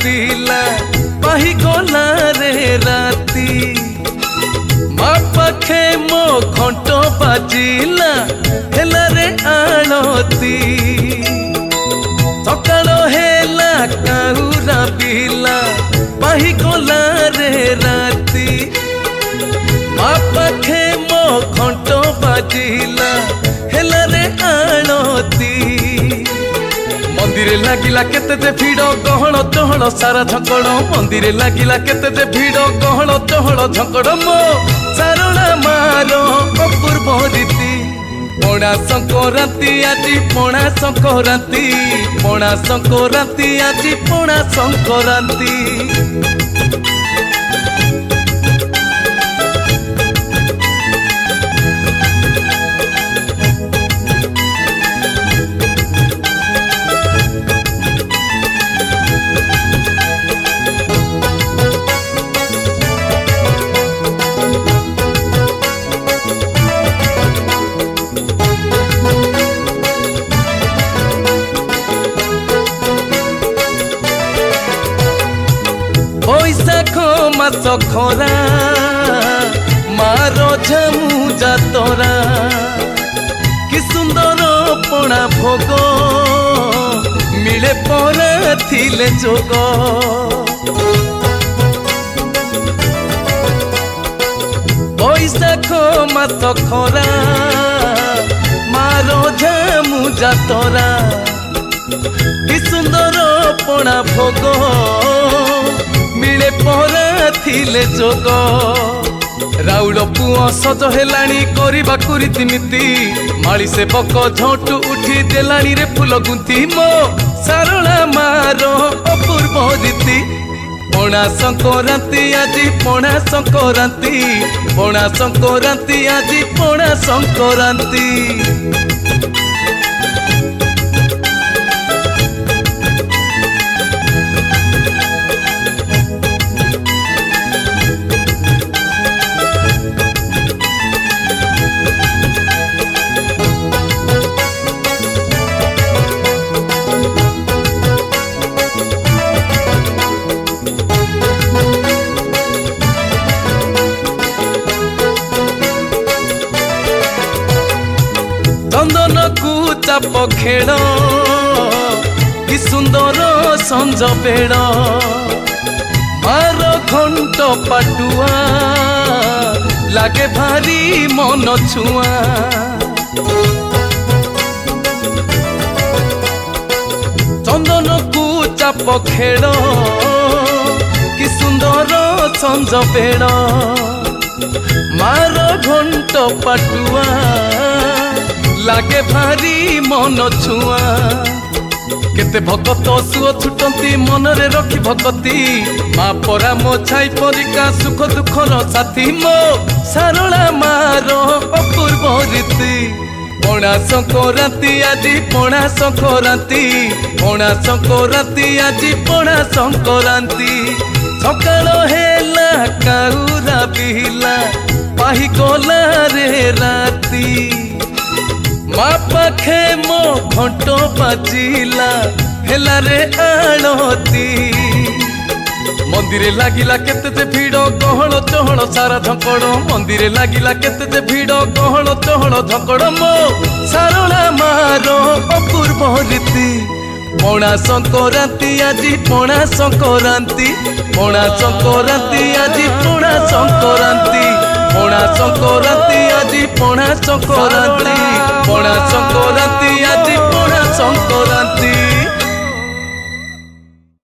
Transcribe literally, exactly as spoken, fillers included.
पिला पाही गला रे राती माँ पाखे मो घंट बाजिला हेला रे आलती सकाल हेला काउरा पिला पाही गला रे राती माँ पाखे मो घंट बाजिला हेला रे आलती मंदिरे लागिला केते जे भिड़ गहल चहल सारा झकड़ मंदिरे लागिला केते जे भिड़ गहल चहल झकड़ मो सारणा मार अपूर्व रीति पणा संक्रांति आजी पणा संक्रांति पणा संक्रांति आजी पणा संक्रांति बैशाख मास खरा मार झमु जातरा कि सुंदर पणा भोग मिले परा थिले जोग बैशाख मास खरा मार झमु जातरा कि सुंदर पणा भोग मिले परा थिले जोग राउल पुओ सज हेलाणी करबा रीतिनीति माली से बक झटू उठी देलाणी रे फूल गुंथी मो सारणा मार अपूर्व रीति पणा संक्रांति आजी पणा संक्रांति पणा संक्रांति आजी पणा संक्रांति चंदन को चाप खेल कि सुंदर संज बेड़ मार घंट पाटुआ लागे भारी मन छुआ चंदन को चाप खेल कि सुंदर संज बेड़ मार घंट पाटुआ लागे भारी मन छुआ केते भगत सुओ छुटंती मनरे रखी भगती माँ परा मो छाई परिका सुख दुखर साथी मो सारणा मार अपूर्व रीति पणा संक्रांति आजी पणा संक्रांति पणा संक्रांति आजी पणा संक्रांति सकाल हेला काउरा पिला पाही गला रे राती माँ पाखे मो घंट बाजिला हेला रे आलती मंदिरे लागिला केते जे भिड़ गहल चहल सारा झकड़ मंदिरे लागिला केते जे भिड़ गहल चहल झकड़ मो सारणा मार अपूर्व रीति पणा संक्रांति आजी पणा संक्रांति पणा संक्रांति आजी पणा संक्रांति पणा संक्रांति आजी पणा संक्रांति पणा संक्रांति आजी पणा संक्रांति।